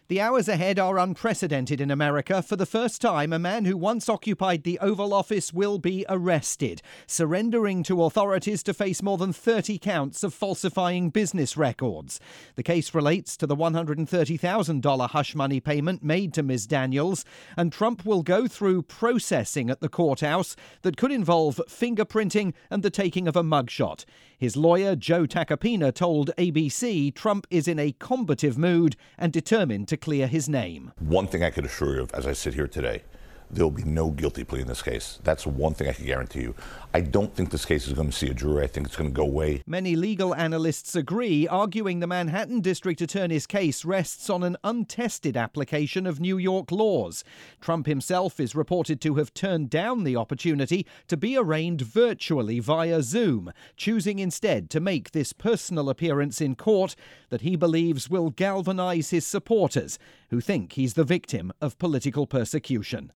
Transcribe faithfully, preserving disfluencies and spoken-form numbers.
The hours ahead are unprecedented in America. For the first time, a man who once occupied the Oval Office will be arrested, surrendering to authorities to face more than thirty counts of falsifying business records. The case relates to the one hundred thirty thousand dollars hush money payment made to Miz Daniels, and Trump will go through processing at the courthouse that could involve fingerprinting and the taking of a mugshot. His lawyer, Joe Tacopina, told A B C Trump is in a combative mood and determined to clear his name. One thing I could assure you of as I sit here today, there will be no guilty plea in this case. That's one thing I can guarantee you. I don't think this case is going to see a jury. I think it's going to go away. Many legal analysts agree, arguing the Manhattan District Attorney's case rests on an untested application of New York laws. Trump himself is reported to have turned down the opportunity to be arraigned virtually via Zoom, choosing instead to make this personal appearance in court that he believes will galvanize his supporters, who think he's the victim of political persecution.